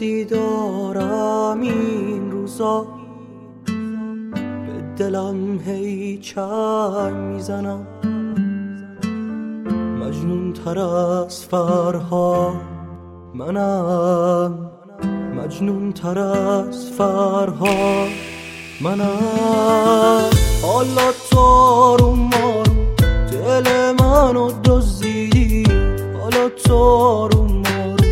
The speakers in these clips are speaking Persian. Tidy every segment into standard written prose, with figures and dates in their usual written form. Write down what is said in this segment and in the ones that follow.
حسی دارم این روزا، به دلم هی چنگ میزنم، مجنون تر از فرهاد منم، مجنون تر از فرهاد منم. حالا تارو مارو دل منو دزدیدی، حالا تارو مارو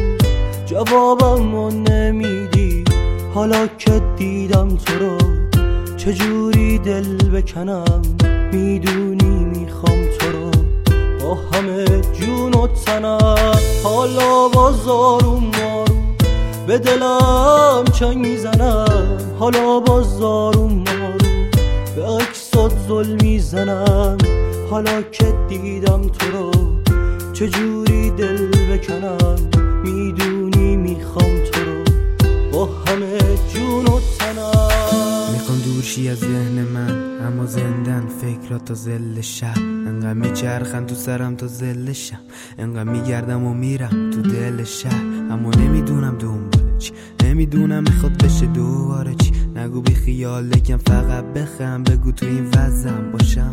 جوابمو نمیدی، حالا که دیدم تو رو چجوری دل بکنم، میدونی میخوام تو رو با همه جون و تنم. حالا باز آروم مارو به دلم چنگ میزنم، حالا باز آروم مارو به عکسات ظلم میزنم، حالا که دیدم تو رو چجوری دل بکنم، میدونی میخوام تو رو با همه جون و تنم. میخوام دورشی از ذهن من، اما زندن فکرات تا زل شب، انقدر میچرخن تو سرم تا زل شب، انقدر میگردم و میرم تو دل شهر، اما نمیدونم دنبال چی، نمیدونم میخواد بشه دوباره چی. نگو بی خیال لکن فقط بخم، بگو تو این وضعم باشم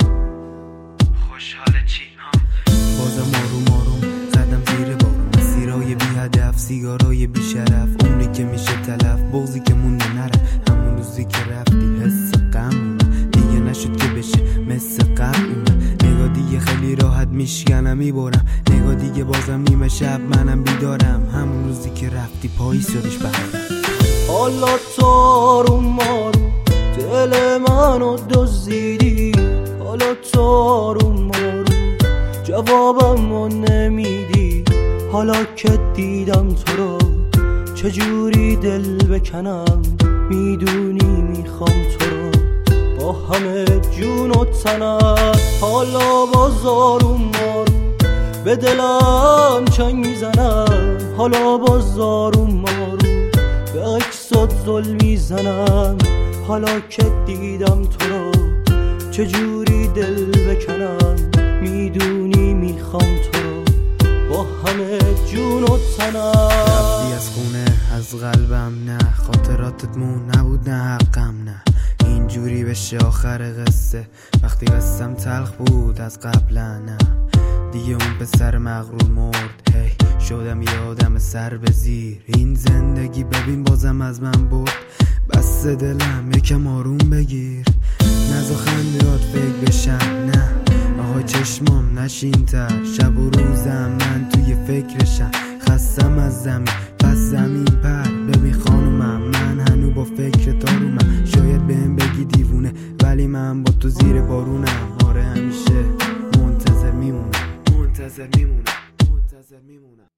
خوشحال چی. بازم آروم آروم قدم زیر بارون، مسیرای بی هدف، سیگارای بی شرف، اونی که میشه تلف، بغضی که مونده نرم، همون روزی که رفتی حس غم دیگه نشد که بشه مثل قبل. نگاه دیگه خیلی راحت میشکنم میبارم، نگاه دیگه بازم نیمه شب منم بیدارم، همون روزی که رفتی پاییز شدش بهارم. حالا تارو مارو دل منو دزدیدی، حالا تارو مارو جوابمو نمیدی، حالا که دیدم تو رو چجوری دل بکنم، میدونی میخوام تو رو با همه جون و تنم. حالا باز آروم مارو به دلم چنگ میزنم، حالا باز آروم مارو به عکسات ظلم میزنم، حالا که دیدم تو رو چجوری دل بکنم، میدونی میخوام تو رو با همه جون و تنم. رفتی از خونه از قلبم، نه خاطراتت مون نبود نه حقم، نه اینجوری بشه آخر قصه، وقتی قصم تلخ بود از قبلا، نه دیگه اون پسر مغرور مرد، هی شدم یه آدم سر به زیر، این زندگی ببین بازم از من برد، بس دلم یکم آروم بگیر، نزا خندهات فکر بشن، نه آهای چشمام نشین تر، شب و روزم من توی فکرشم، خستم از زمین پس زمین پر، ببین خانومم من هنو با فکر دارومم، شاید بهم بگی دیوونه ولی من با تو زیر بارونم، آره همیشه منتظر میمونم، منتظر میمونم، منتظر میمونم.